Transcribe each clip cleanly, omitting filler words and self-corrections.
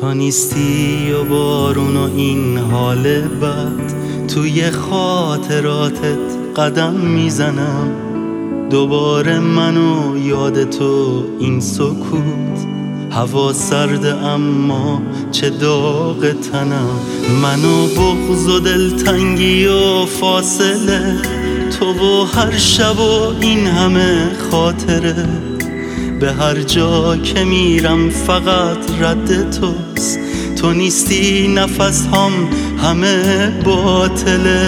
تو نیستی و بارون و این حال بد، توی خاطراتت قدم میزنم. دوباره منو یاد تو این سکوت، هوا سرده اما چه داغ تنم. منو بغض و دلتنگی و فاصله، تو و هر شب و این همه خاطره. به هر جا که میرم فقط رد توست، تو نیستی نفس هم همه باطله.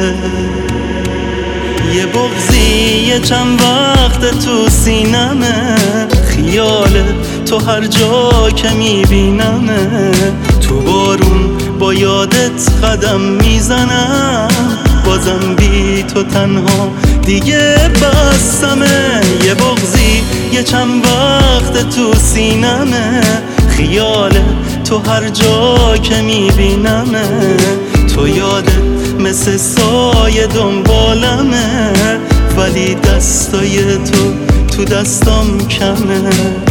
یه بغضی یه چند وقت تو سینمه، خیال تو هر جا که میبینمه. تو بارون با یادت قدم میزنم، بازم بی تو تنها دیگه بسمه. یه بغضی یه چند وقت تو سینمه، خیال تو هر جا که میبینمه. تو یادت مثل سایه دنبالمه، ولی دستای تو دستام کمه.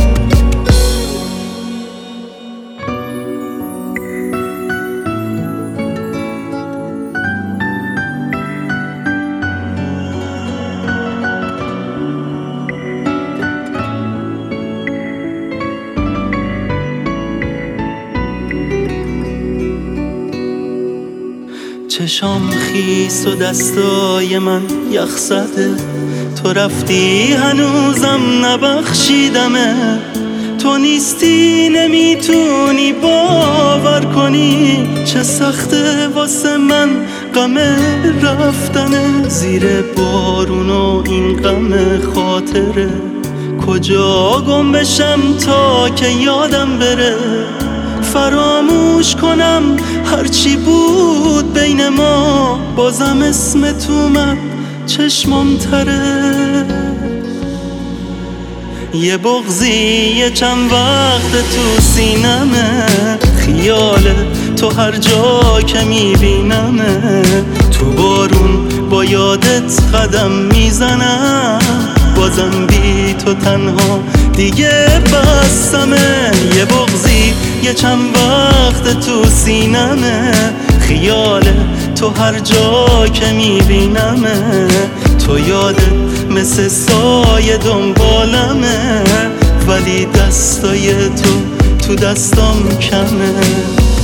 چشام خیس و دستای من یخ زده، تو رفتی هنوزم نبخشیدمه. تو نیستی نمیتونی باور کنی، چه سخته واسه من غم رفتنه. زیر بارون و این غم خاطره، کجا گم بشم تا که یادم بره. فراموش کنم هرچی بود بین ما، بازم اسمت اومد چشمام تره. یه بغضی یه چند وقت تو سینمه، خیال تو هر جا که میبینمه. تو بارون با یادت قدم میزنم، بازم بی تو تنها دیگه بسمه. یه بغضی یه چند وقت تو سینمه، خیال تو هر جا که میبینمه. تو یادت مثل سایه دنبالمه، ولی دستای تو دستام کمه.